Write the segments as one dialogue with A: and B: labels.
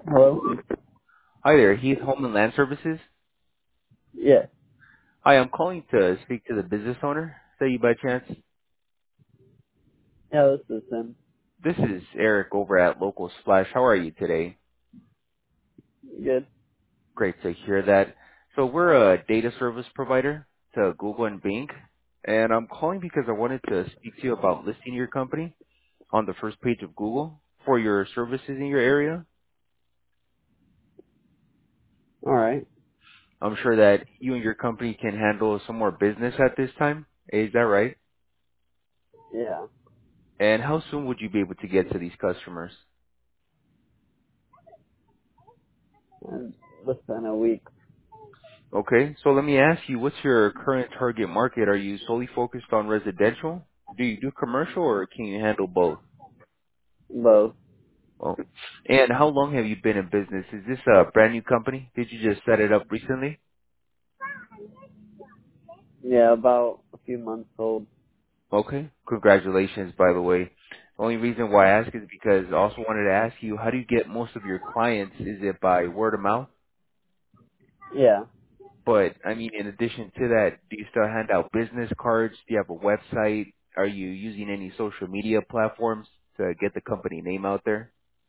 A: Hello?
B: Hi there, Heath Home and Land Services.
A: Yeah.
B: Hi, I'm calling to speak to the business owner. Say you by chance.
A: Yeah, this is him.
B: This is Eric over at Local Splash. How are you today?
A: Good.
B: Great to hear that. So we're a data service provider to Google and Bing, and I'm calling because I wanted to speak to you about listing your company on the first page of Google for your services in your area.
A: Alright.
B: I'm sure that you and your company can handle some more business at this time. Is that right?
A: Yeah.
B: And how soon would you be able to get to these customers?
A: And within a week.
B: Okay, so let me ask you, what's your current target market? Are you solely focused on residential? Do you do commercial, or can you handle both?
A: Both.
B: Well, and how long have you been in business? Is this a brand new company? Did you just set it up recently?
A: Yeah, about a few months old.
B: Okay, congratulations, by the way. The only reason why I ask is because I also wanted to ask you, how do you get most of your clients? Is it by word of mouth?
A: Yeah.
B: But I mean, in addition to that, do you still hand out business cards? Do you have a website? Are you using any social media platforms to get the company name out there?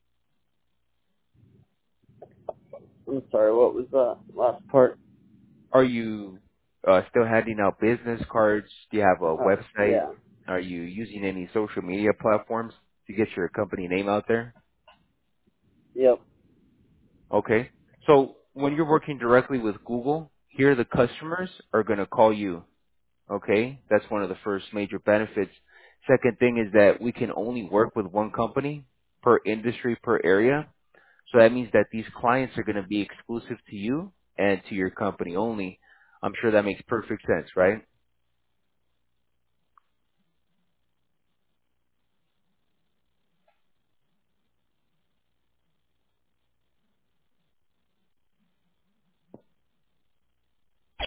A: I'm sorry, what was that last part?
B: Are you still handing out business cards? Do you have a website?
A: Yeah.
B: Are you using any social media platforms to get your company name out there?
A: Yep.
B: Okay. So when you're working directly with Google, here the customers are going to call you. Okay, that's one of the first major benefits. Second thing is that we can only work with one company per industry, per area. So that means that these clients are going to be exclusive to you and to your company only. I'm sure that makes perfect sense, right?